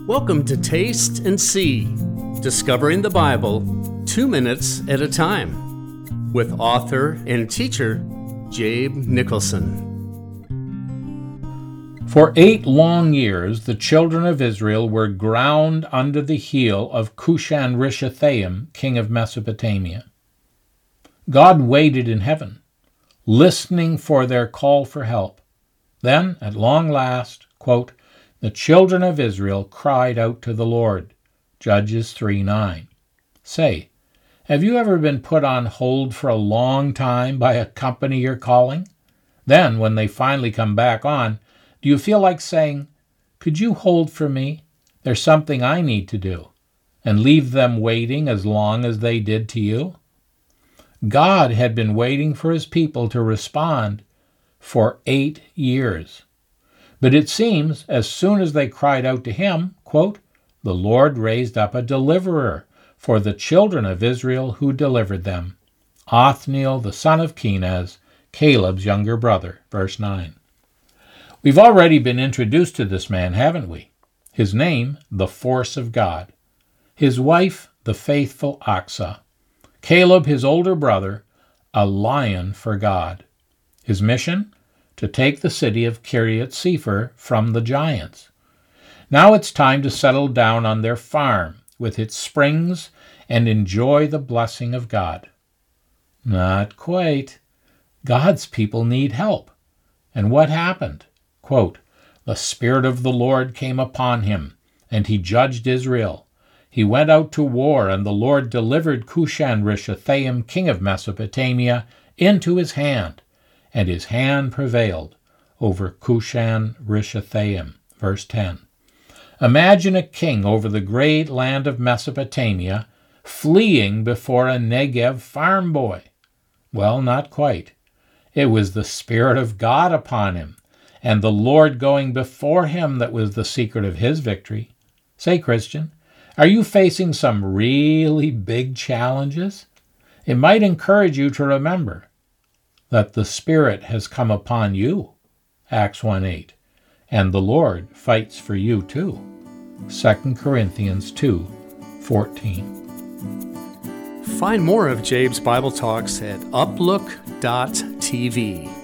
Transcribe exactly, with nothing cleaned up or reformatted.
Welcome to Taste and See, Discovering the Bible two minutes at a time, with author and teacher Jabe Nicholson. For eight long years the children of Israel were ground under the heel of Cushan-Rishathaim, king of Mesopotamia. God waited in heaven, listening for their call for help. Then, at long last, quote, the children of Israel cried out to the Lord. Judges three nine. Say, have you ever been put on hold for a long time by a company you're calling? Then, when they finally come back on, do you feel like saying, could you hold for me? There's something I need to do, and leave them waiting as long as they did to you? God had been waiting for his people to respond for eight years. But it seems, as soon as they cried out to him, quote, the Lord raised up a deliverer for the children of Israel who delivered them, Othniel the son of Kenaz, Caleb's younger brother. Verse nine. We've already been introduced to this man, haven't we? His name, the force of God. His wife, the faithful Achsah. Caleb, his older brother, a lion for God. His mission? To take the city of Kiriath Sefer from the giants. Now it's time to settle down on their farm with its springs and enjoy the blessing of God. Not quite. God's people need help. And what happened? Quote, the Spirit of the Lord came upon him, and he judged Israel. He went out to war, and the Lord delivered Cushan-Rishathaim, king of Mesopotamia, into his hand, and his hand prevailed over Cushan-Rishathaim. Verse ten. Imagine a king over the great land of Mesopotamia fleeing before a Negev farm boy. Well, not quite. It was the Spirit of God upon him, and the Lord going before him that was the secret of his victory. Say, Christian, are you facing some really big challenges? It might encourage you to remember that the Spirit has come upon you, Acts one eight, and the Lord fights for you too, Second Corinthians two fourteen. Find more of Jabe's Bible Talks at uplook dot t v.